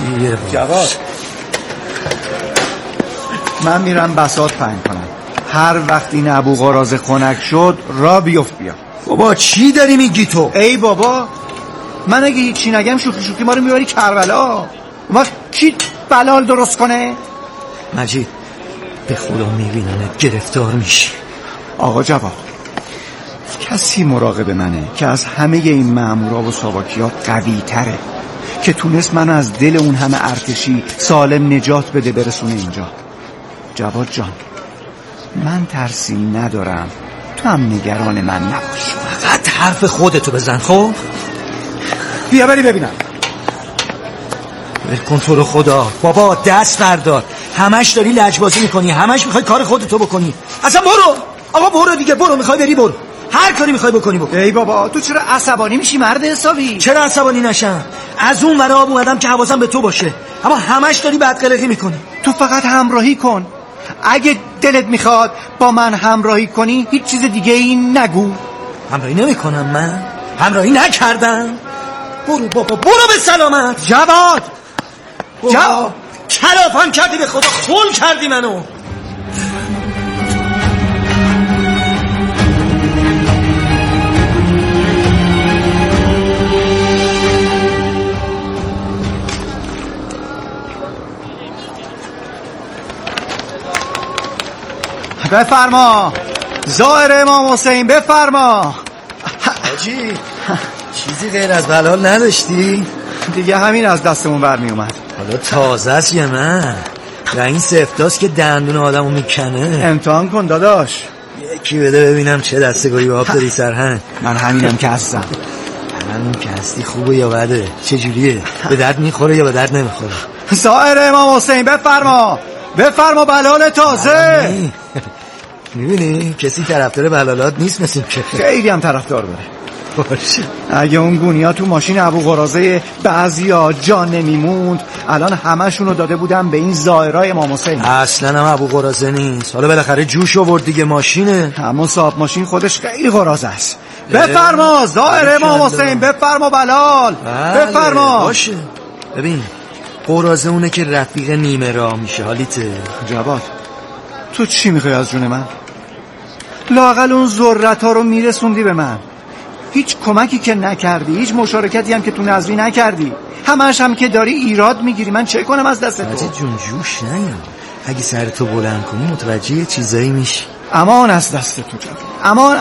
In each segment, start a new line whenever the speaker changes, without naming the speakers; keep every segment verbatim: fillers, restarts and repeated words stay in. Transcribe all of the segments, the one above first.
چیه
جواد، من میرم بساط پهن کنم. هر وقت این ابو قراضه خنک شد را بیفت بیا.
بابا چی داری میگی تو؟
ای بابا، من اگه هیچی نگم شوخی شوخی ما رو میبری کربلا. ما کی بلال درست کنه؟
مجید به خدا میبینم گرفتار میشی.
آقا جواد، کسی مراقب منه که از همه این مامورا و ساواکیا قوی تره، که تونست منو از دل اون همه ارتشی سالم نجات بده برسونه اینجا. جواد جان، من ترسی ندارم، تو هم نگران من نباش.
فقط حرف خودتو بزن. خب
بیا بری ببینم.
ول کن تو رو خدا. بابا دست بردار، همش داری لجبازی میکنی، همش میخوای کار خودتو بکنی. اصلا برو آقا، برو دیگه، برو. میخوای بری برو، هر کاری میخوای بکنی بکن.
ای بابا تو چرا عصبانی میشی مرد حسابی؟
چرا عصبانی نشم؟ از اون ور آب اومدم که حواسم به تو باشه، اما همش داری بدقلقی میکنی.
تو فقط همراهی کن. اگه دلت میخواد با من همراهی کنی هیچ چیز دیگه این نگو.
همراهی نمیکنم، من همراهی نکردم. برو بابا، برو به سلامت.
جواد،
جواد کلافم کردی، به خدا خون کردی منو.
بفرما ظاهر امام حسین، بفرما.
حاجی چیزی غیر از بلال نداشتی؟
دیگه همین از دستمون برمی اومد.
حالا تازه است یه من و این سفتاست که دندون آدمو میکنه.
امتحان کن داداش.
یکی بده ببینم چه دستگاهی به آب داری سرهنگ.
من همینم که هستم.
همین که هستی خوبه یا بده؟ چه جوریه؟ به درد میخوره یا به درد نمیخوره؟
ظاهر امام حسین بفرما، بفرما بلال تازه.
میبینی کسی طرفدار بلالات نیست مثل که.
خیلی هم طرفدار داره.
باشه.
اگه اون گونیا تو ماشین ابو قراضه بعضیا جان نمیموند، الان همشونو داده بودم به این ظاهرای امام حسین.
اصلا هم ابو قراضه نیست، حالا بالاخره جوش آورد دیگه، ماشینه.
همون صاحب ماشین خودش خیلی قراضه است. بفرما ظاهر امام حسین، بفرما بلال، بفرما.
باشه. ببین قراضه اونه که رفیق نیمه راه میشه. حالیته
جواد، تو چی میخوای از جون من؟ لااقل اون ذرت ها رو میرسوندی به من. هیچ کمکی که نکردی، هیچ مشارکتی هم که تو نظری نکردی، همش هم که داری ایراد میگیری. من چه کنم از دست تو؟
مجید جون جوش نیا، اگه سرتو بلند کنی متوجه چیزایی میشی.
امان از دست تو جواد، امان.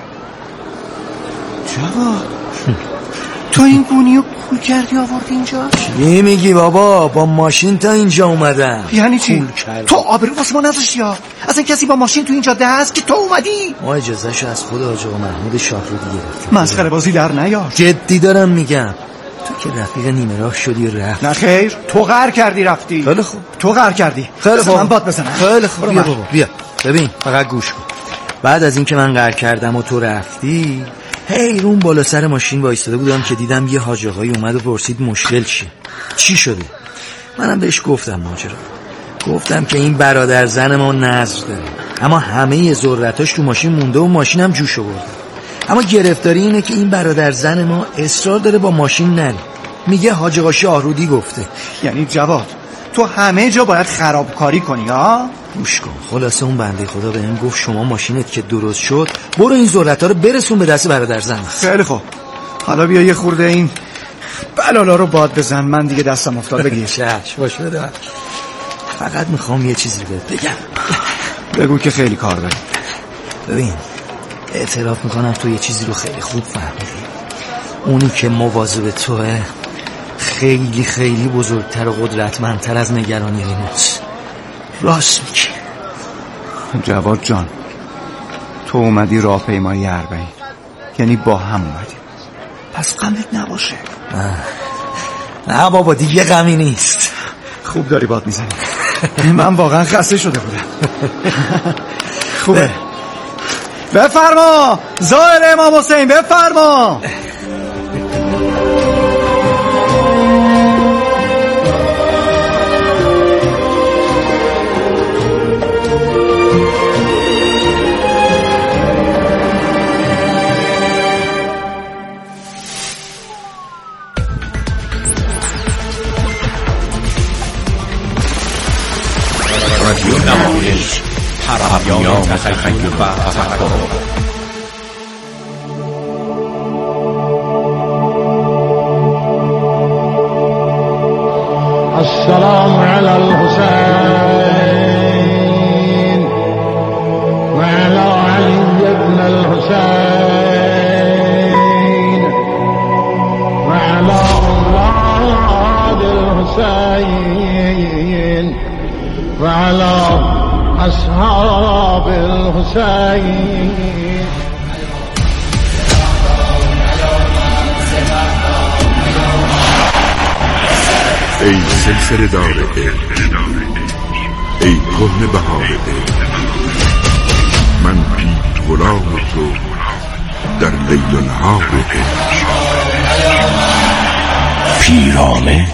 جواد تو این گونیو پول کردی آورد اینجا؟
چی میگی بابا؟ با ماشین تا اینجا اومدم.
یعنی چی؟ تو آبرو واسه ما نذاشتی ها؟ اصلا کسی با ماشین تو اینجا ده هست که تو اومدی؟
ما اجازهشو از خود آقا محمود شاهرودی گرفتیم.
مسخره بازی در نیار.
جدی دارم میگم، تو که رفیق نیمه راه شدی و رفت.
نه خیر، تو قهر کردی رفتی.
خیلی خوب،
تو قهر کردی.
خیلی خوب،
من باد بزنم.
خیلی خوب، بیا بابا بیا. ببین فقط گوش کن. بعد از این که من قهر کردم و تو رفتی، هی رون بالا سر ماشین وایستاده بودم که دیدم یه حاج آقایی اومد و پرسید مشکل چیه، چی شده. منم بهش گفتم ماجرا، گفتم که این برادر زن ما نظر داره، اما همه ذرتاش تو ماشین مونده و ماشینم جوش آورده. اما گرفتاری اینه که این برادر زن ما اصرار داره با ماشین نره، میگه حاج آقا شاهرودی گفته.
یعنی جواد تو همه جا باید خرابکاری کنی ها؟
گوش کن، خلاصه اون بنده خدا بهم گفت شما ماشینت که درست شد برو این ذرت‌ها رو برسون به دست برادر زن.
خیلی خوب، حالا بیا یه خورده این بلالا رو باد بزن، من دیگه دستم افتاد. بگیر.
چشم باش بده. فقط میخوام یه چیزی بهت بگم.
بگو که خیلی کار داره.
ببین اعتراف میکنم تو یه چیزی رو خیلی خوب فهمیدی، اونی که مواظب توه خیلی خیلی بزرگتر و قدرتمندتر از نگرانی ماست. راست میگی
جواد جان، تو اومدی راهپیمایی اربعین، یعنی با هم اومدی، پس غمت نباشه.
نه نه بابا دیگه غمی نیست.
خوب داری باد میزنی. من واقعا خسته شده بودم. خوبه. بفرما ظاهر امام حسین، بفرما.
تخیل و تفکر.
السلام علی الحسین و علی علی ابن الحسین و علی اولاد الحسین و علی اصحاب الحسین.
ای سلسله دار علم، ای کهنه بهار علم، من پیت غلام تو در لیل و نهار علم.
پیرامه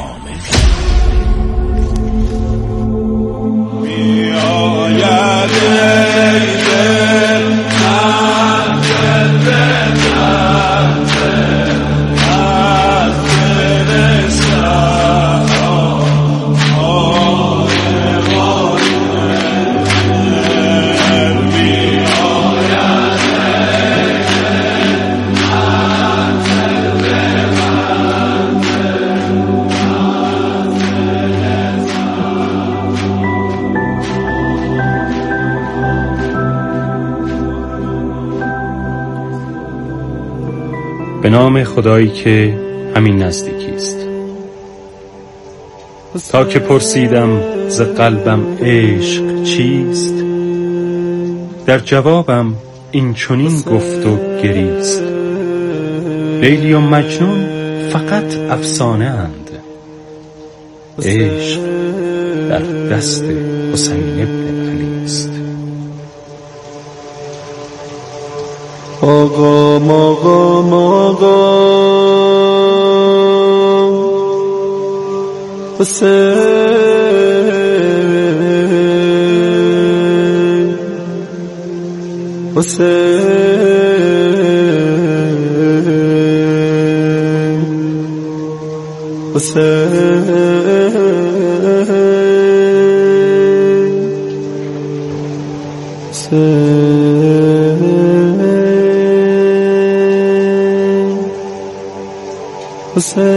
به نام خدایی که همین نزدیکی است. تا که پرسیدم ز قلبم عشق چیست، در جوابم این چنین گفت و گریست. لیلی و مجنون فقط افسانه اند، عشق در دست حسین ابن علی است.
آقا آقا آقا حسین حسین حسین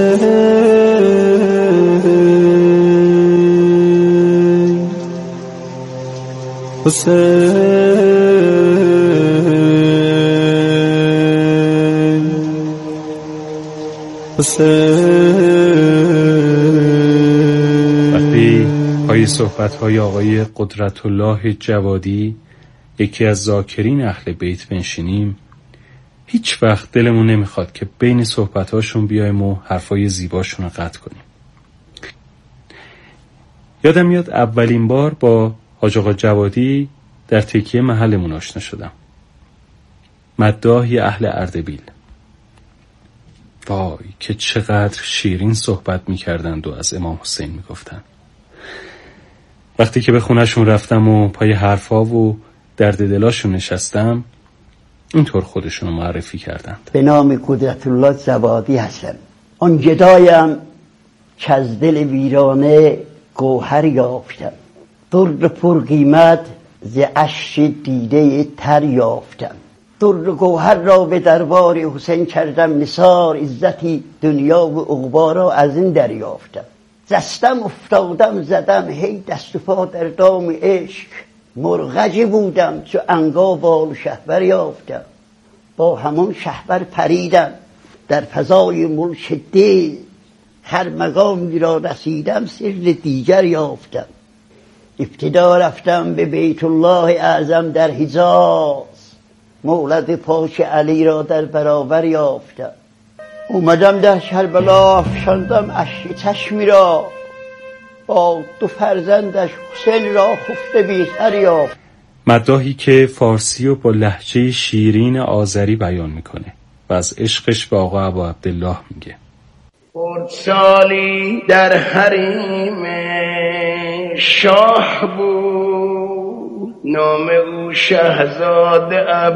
حسین حسین حسین.
وقتی پای صحبت‌های آقای قدرت الله جوادی، یکی از ذاکرین اهل بیت، بنشینیم، هیچ وقت دلمون نمیخواد که بین صحبتاشون بیایم و حرفای زیباشون رو قطع کنیم. یادم میاد اولین بار با حاج آقا جوادی در تکیه محلمون آشنا شدم. مداحی اهل اردبیل. وای که چقدر شیرین صحبت میکردند و از امام حسین میگفتن. وقتی که به خونهشون رفتم و پای حرفا و درد دلاشون نشستم، اینطور خودشونو معرفی کردند.
به نام قدرت الله جوادی هستم. آن گدایم که از دل ویرانه گوهر یافتم، در پر قیمت ز اشک دیده تر یافتم. در گوهر را به دربار حسین کردم نثار، عزتی دنیا و عقبی را از این دریافتم. جستم افتادم زدم هی دست و پا در دام عشق، مرغجی بودم چو عنقا بال شهپر یافتم. با همون شهپر پریدم در فضای ملک دل، هر مقامی را رسیدم سر دیگر یافتم. ابتدا رفتم به بیت الله اعظم در حجاز، مولد پاک علی را در برابر یافتم. اومدم در کربلا افشاندم اشک چشمی را، با دو فرزندش حسین را خفته بی سر یافت.
مداحی که فارسی و با لهجه شیرین آذری بیان میکنه و از عشقش به آقا ابو عبدالله میگه.
خردسالی در حریم شاه بود، نام او شهزاده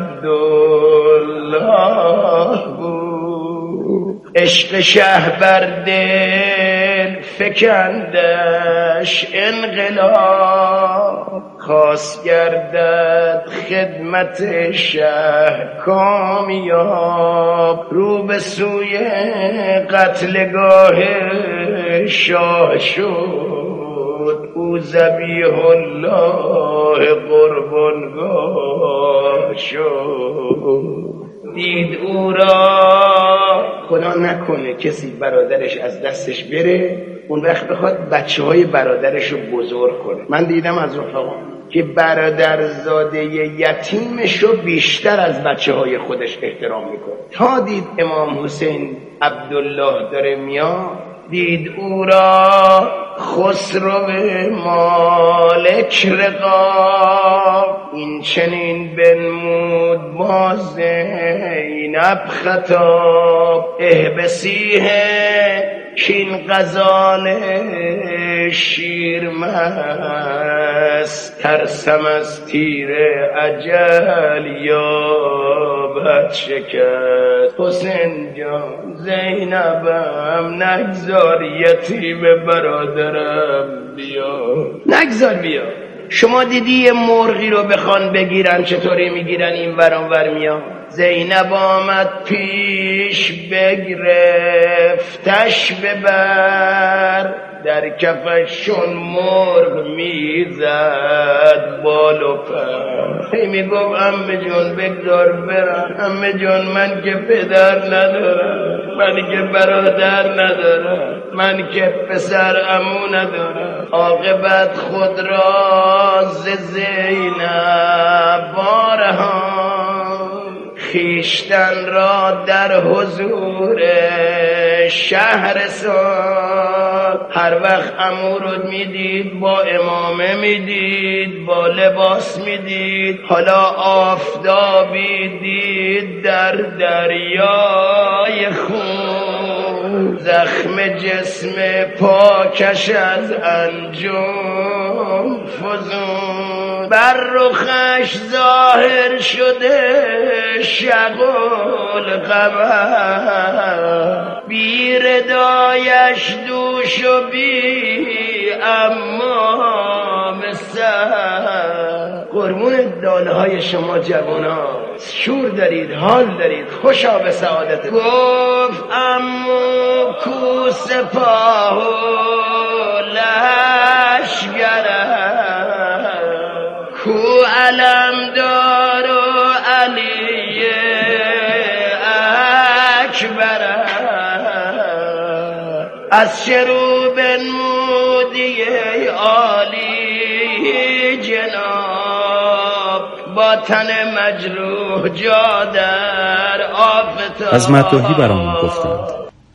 عبدالله بود. عشق شه بر دل فکندش انقلاب، خواست گردد خدمت شه کامیاب، رو به سوی قتلگاه شاه شد، او ذبیح الله قربانگاه شد. دید او را، خدا نکنه کسی برادرش از دستش بره، اون وقت بخواد بچه های برادرش رو بزرگ کنه. من دیدم از رفقا که برادرزاده یتیمش رو بیشتر از بچه های خودش احترام میکنه. تا دید امام حسین عبدالله داره میاد، دید او را خسرو مالک رقاب، این چنین بنمود باز زینب خطاب، احبسیه کین غزال شیرمست، ترسم از تیر اجل یا بد شکست. حسین جان زینبم نگذار یتیم برادرم بیا، نگذار بیا. شما دیدی یه مرغی رو بخوان بگیرن چطوری میگیرن؟ این ور اون ور میان. زینب آمد پیش بگرفتش ببر، در کفشون مرغ میزد بال و پر. هی میگفت عمه جون بگذار برم، عمه جون من که پدر ندارم، من که برادر ندارم، من که پسر عمو ندارم. عاقبت خود را ز زینب بارهان، خیشتن را در حضور شهرستان. هر وقت عمو رو میدید با امامه میدید، با لباس میدید. حالا آفتابی دید در دریای خون، زخم جسم پاکش از انجم فزون. بر رخش ظاهر شده شغل قمر، بی ردایش دوش و بی امام سر. قربون داله های شما جوانا، شور دارید، حال دارید، خوشا به سعادت. گفت امو کو سپاه و لشگره، کو علمدار و علی اکبره، از شروع بنمودی عالی جناب، با تن مجروح جا در آفتاب.
از مداحی برامون گفتند.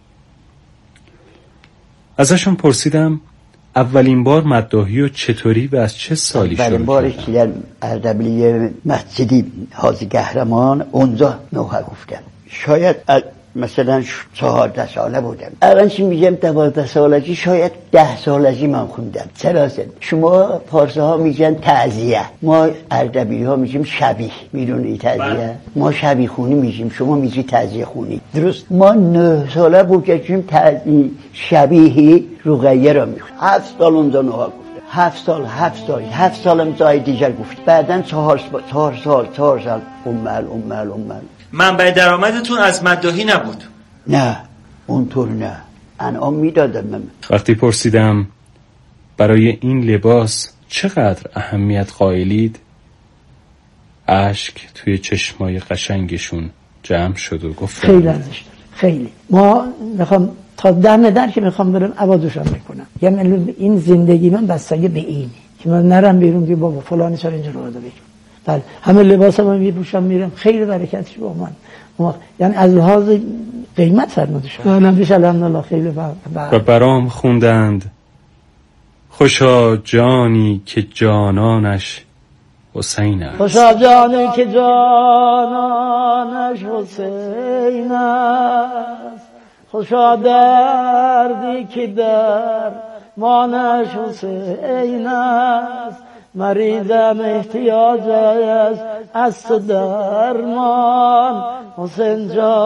ازشون پرسیدم اولین بار مداحی و چطوری و از چه سالی شروع
اولین بارش که در اردبیلی مسجدی حاضر قهرمان اونجا نوحه گفتم. شاید مثلا چهارده ساله بودم. الان چی میگم دوازده سالگی، شاید ده سالگی من خوندم. سلاسل شما پارسه ها میگن تعزیه، ما اردبیلی ها میگیم شبیه. میدونی تعزیه؟ ما شبیه خونی میگیم، شما میگی تعزیه خونی. درست. ما نه ساله بودیم تعزیه شبیه رقیه را میخونیم. هفت سال اونجا نوحه گفتم. هفت سال هفت سال هفت سالم جای دیگر گفت. بعدن چهار چهار سال چهار سال امال امال امال.
منبع درآمدتون از مداحی نبود؟
نه اونطور نه، انعام میدادم من.
وقتی پرسیدم برای این لباس چقدر اهمیت قائلید، اشک توی چشمای قشنگشون جمع شد و گفتم
خیلی ارزش داره، خیلی. ما میخوام تا دم در که میخوام برم عوضشم میکنم، یعنی این زندگی من بستگی به اینه که من نرم بیرون که بابا فلانی چرا اینجا رو بگم. بله همه لباسم هم میپوشم میرم، خیلی برکتش با من. یعنی از لحاظ قیمت فرموده شد. الحمدلله الحمدلله خیلی
و برام خوندند خوشا جانی که جانانش حسین است.
خوشا جانی که جانانش حسین است، خوشا دردی که در مانش حسین است. مریضم احتیاج است از تو درمان، حسین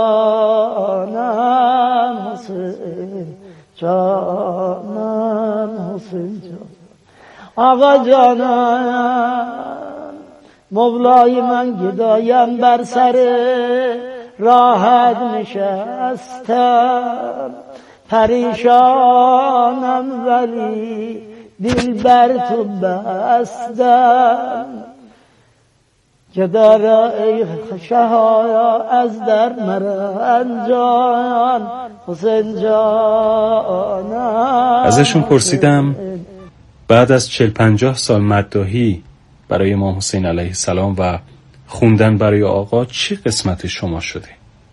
جانم حسین جانم حسین جان. آقا جانم مولای من گدایم بر سر راحت نشستم پریشانم ولی دل بر تو بستم جدا را ای شهایا از در مرن جان حسین جانم.
ازشون پرسیدم بعد از چل پنجاه سال مداحی برای امام حسین علیه السلام و خوندن برای آقا چی قسمت شما شده؟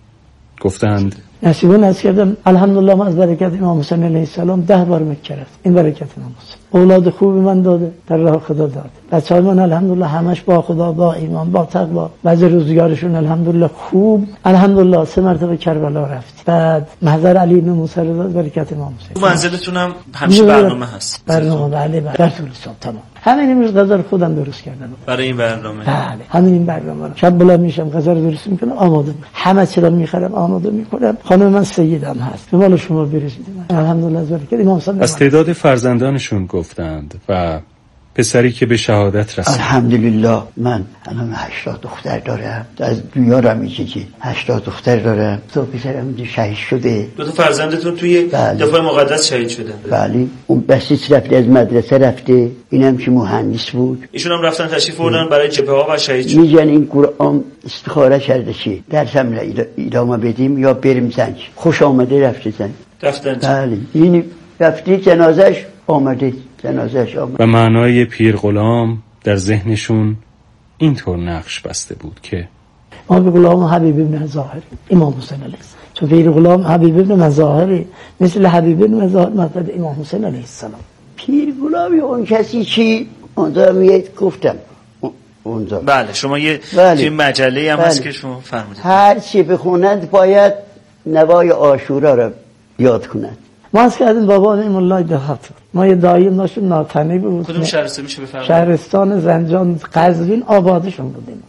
گفتند
نصیب نصیب کردم الحمدلله من از برکت امام حسین علیه السلام ده بار مکه رفت. این برکت امام حسین اولاد خوبی من داده در راه خدا داده. بچه‌های من الحمدلله همش با خدا با ایمان با تقوا بعضی روزگارشون الحمدلله خوب الحمدلله سه مرتبه کربلا رفت. بعد محضر علی بن موسی رو داد برکت امام حسین.
منزلتونم همیشه برنامه هست.
برنامه بله بله در طول صبح تمام. همین امروز غذا رو خودم درست کردم
برای این برنامه.
بله همین این برنامه رو شب بلند میشم غذا رو درست میکنم آماده همه چیزا میخرم آماده میکنم. خانم من سیدم هست به مال شما برسید. الحمدلله از برکت امام حسین.
از تعداد فرزندانشون گفتند و پسری که به شهادت رسید.
الحمدلله من الان هشتاد دختر دارم از بیارم میشه که هشتاد دختر دارم. تو پسرم شهید شده.
دو تا فرزندتون توی بله. دفاع مقدس شهید شدن.
بله اون بسیج رفته از مدرسه رفته اینم که مهندس بود.
ایشون هم رفتن تشریف بردن برای جبهه ها و شهید شد.
میگن این قرآن استخاره کرده چی درسم ادامه بدیم یا بریم زنج. خوش آمده رفته زنج.
رفتن
بله این رفتی جنازش آمده جنازش آمده.
و معنای پیر غلام در ذهنشون اینطور نقش بسته بود که
ما به غلام حبیب ابن ظاهری امام حسین علیه السلام چون پیر غلام حبیب ابن ظاهری مثل حبیب ابن ظاهر مثل امام حسین علیه السلام.
پیر غلامی اون کسی چی اونجا میاد گفتم اونجا
بله شما یه
بله.
مجله هم
بله.
هست که شما فرمودید
هر چی بخونند باید نوای عاشورا رو یاد کنند.
ما از کردیم بابا نیم الله دهات ما یه داییم داشتیم ناتنی بود.
کدوم شهرستان میشه بفرمایید؟
شهرستان زنجان قزوین آبادشون بودیم.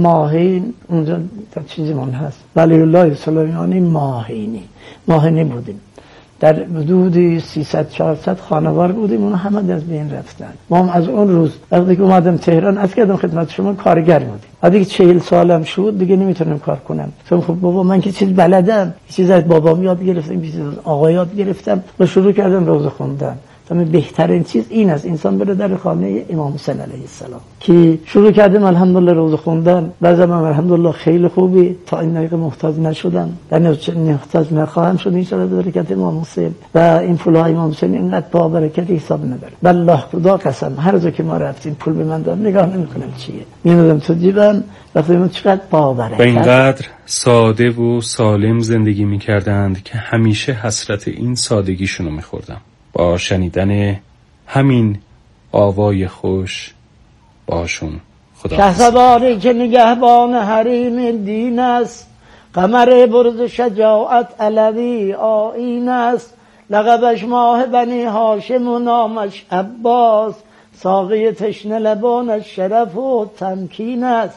ماهین اونجا چیزی من هست ولی الله سلیمانی ماهینی ماهینی بودیم. در حدود سیصد چهارصد خانوار بودیم اون همه از بین رفتن. ما هم از اون روز وقتی که اومدم تهران از کردم خدمت شما کارگر بودیم. بعد که چهل سالم شد دیگه نمیتونم کار کنم. چون خب بابا من که چیز بلدم چیز از بابام یاد گرفتم چیز از آقا یاد گرفتم و شروع کردم روزه خوندن. تمام بهترین چیز این است انسان بره در خانه امام حسین علیه السلام که شروع کردم الحمدلله روزه خوندن. بعضی من الحمدلله خیلی خوبی تا این دقیقه محتاج نشدم در محتاج نخواهم شد ان شاء الله برکت امام حسین و این پولای امام حسین اینقدر با برکت حساب نداره. والله خدا قسم هر جا که ما رفتیم پول به من داد نگاه نمیکنم چیه میادم تو جیبم وقتی من چقدر با برکت.
و اینقدر ساده و سالم زندگی میکردند که همیشه حسرت این سادگیشونو میخوردم. با شنیدن همین آوای خوش باشون خدا
شهسواری که نگهبان حریم دین است قمر برز شجاعت علوی آیین است لقبش ماه بنی هاشم و نامش عباس ساقی تشنه لبانش شرف و تمکین است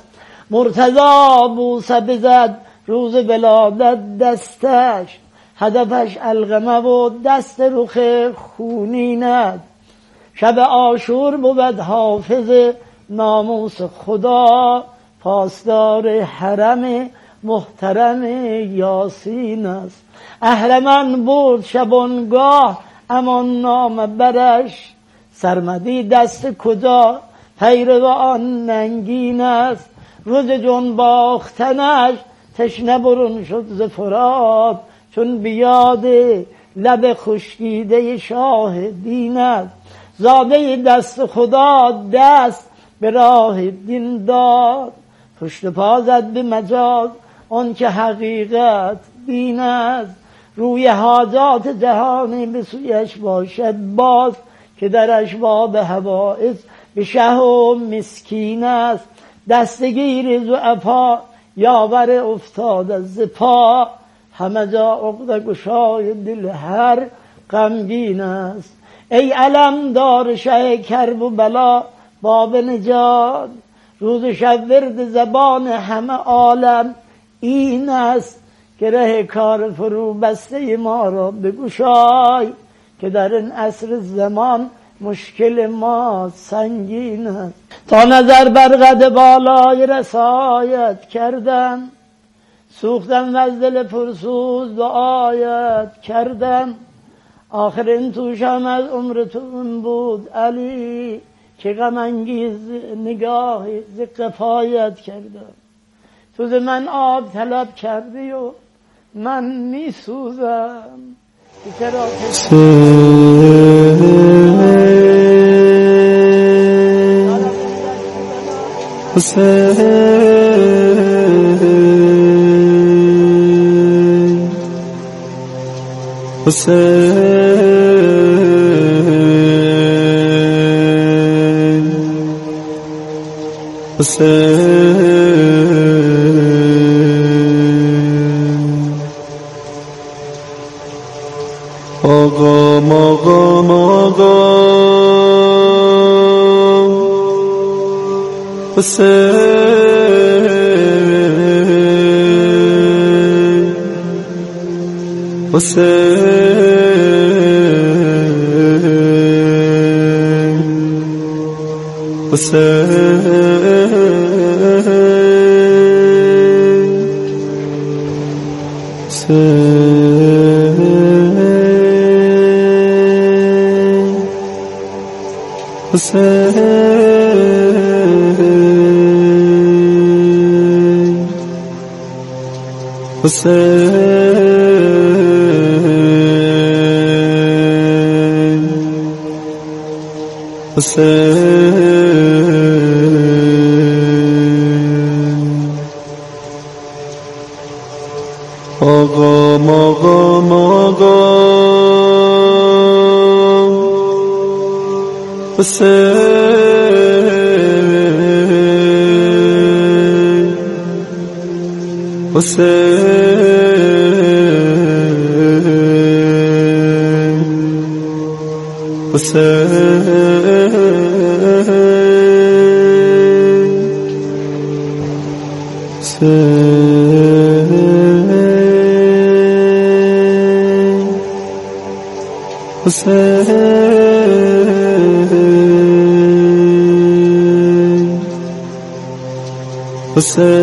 مرتضی بوسه بزد روز ولادت دستش هدفش القمه و دست رخ خونین است شب عاشور بود حافظ ناموس خدا پاسدار حرم محترم یاسین است اهرمن برد شبانگاه امان نام برش سرمدی دست کجا پیرو آن ننگین است روز جون باختنش تشنه برون شد ز فرات چون بیاد لب خشکیده شاه دین است زاده دست خدا دست به راه دین داد پشت پا زد به مجاز آن که حقیقت دین است روی حاجات جهانی به سویش باشد باز که در اشباب حوائج به شه و مسکین است دستگیر ضعفا یاور افتاد از پا همه جا عقده گشای دل هر غمگین است ای علم دار شه کرب و بلا باب نجات روز شب ورد زبان همه عالم این است که ره کار فرو بسته ما را بگشای که در این عصر زمان مشکل ما سنگین است. تا نظر بر قد بالای رسایت کردم، سوختم و از دل پرسوز دعایت کردم. آخرین توشم از عمرتون بود علی، که غم انگیز نگاهی ز قفایت کردم. تو ز من آب طلب کردی و من می سوزم، که چرا
حسین حسین حسین آقا مقام آقا حسین حسین حسین حسین حسین حسین آقا مقام آقا حسین حسین حسین حسین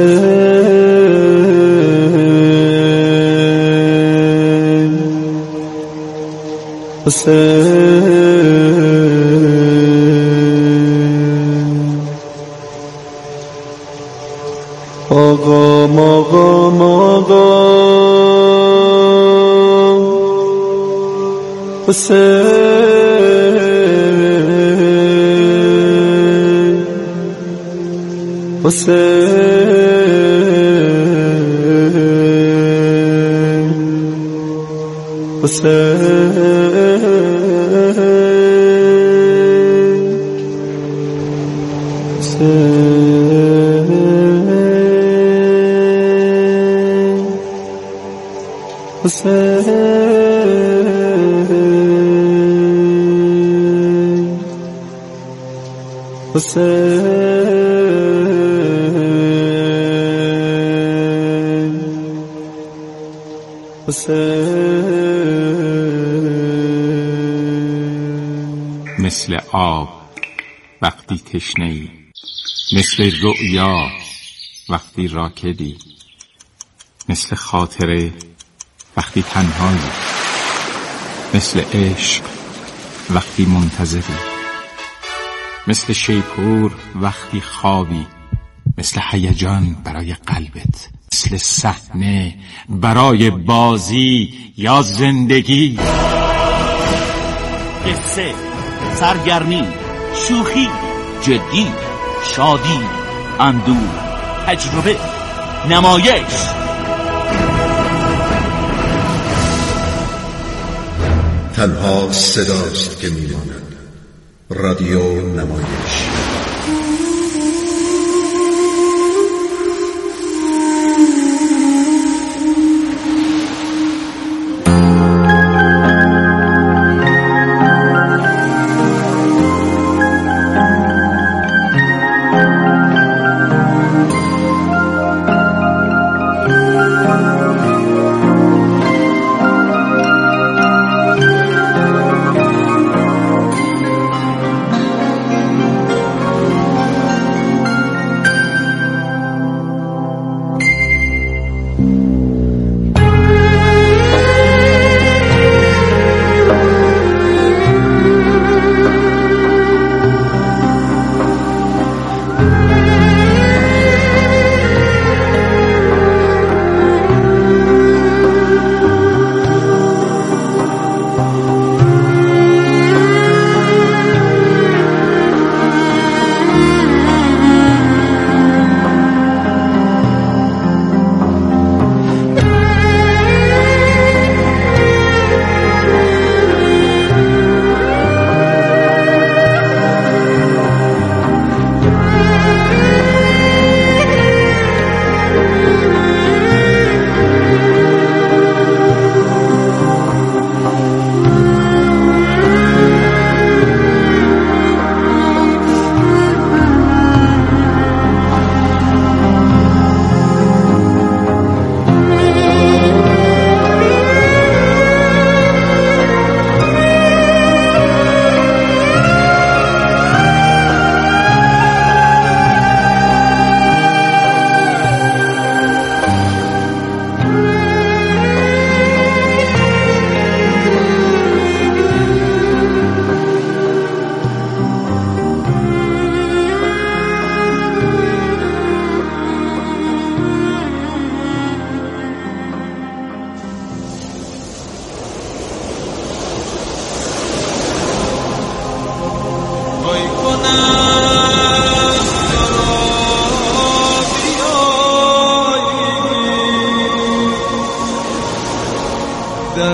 حسین حسین آقا مقام آقا حسین حسین حسین حسین
مثل آب وقتی تشنه‌ای، مثل رؤیا وقتی راکدی، مثل خاطره وقتی تنهایی، مثل عشق وقتی منتظری، مثل شیپور وقتی خوابی، مثل هیجان برای قلبت، مثل صحنه برای بازی یا زندگی.
قصه، سرگرمی، شوخی، جدی، شادی، اندوه، تجربه، نمایش.
تنها صداست که میماند. رادیو نمایش.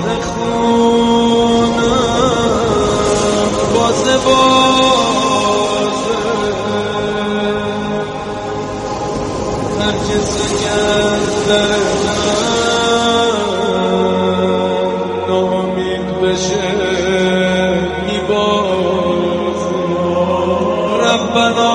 بخونم بازه بازه هر کسی که در من نامید بشه میبازه ربنا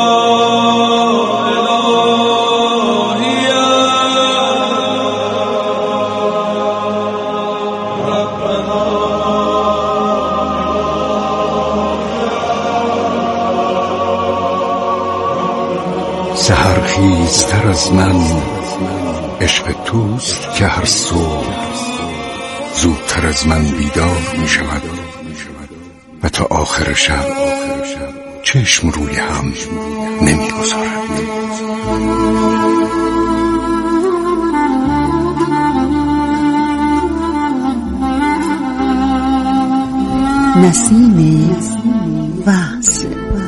سحرخیزتر از من عشق توست که هر صبح زودتر از من بیدار می شود و تا آخر شب چشم روی هم نمی گذارد.
نسیم وصل.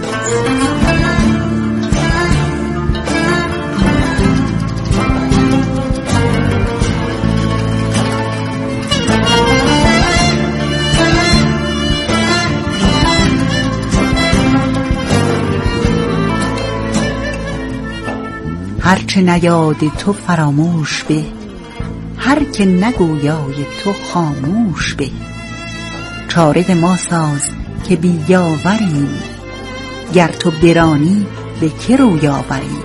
هرچه نیاد تو فراموش به، هر که نگویای تو خاموش به. چاره ما ساز که بیاوریم، گر تو برانی به که روی آوریم.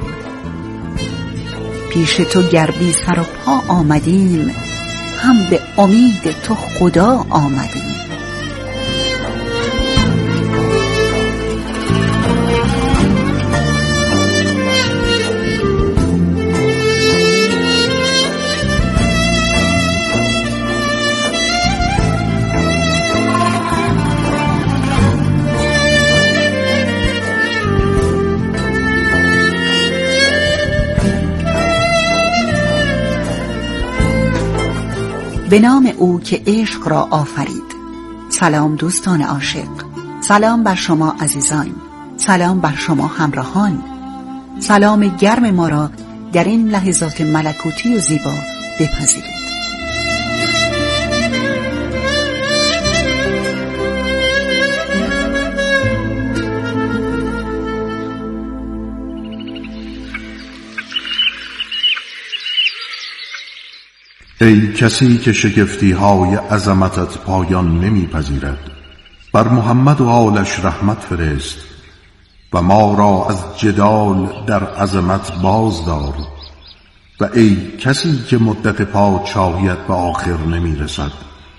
پیش تو گر بی سر و پا آمدیم، هم به امید تو خدا آمدیم. به نام او که عشق را آفرید. سلام دوستان عاشق، سلام بر شما عزیزان، سلام بر شما همراهان. سلام گرم ما را در این لحظات ملکوتی و زیبا بپذیرید.
ای کسی که شگفتی های عظمتت پایان نمی پذیرد، بر محمد و آلش رحمت فرست و ما را از جدال در عظمت باز دار. و ای کسی که مدت پادشاهیت به آخر نمی رسد،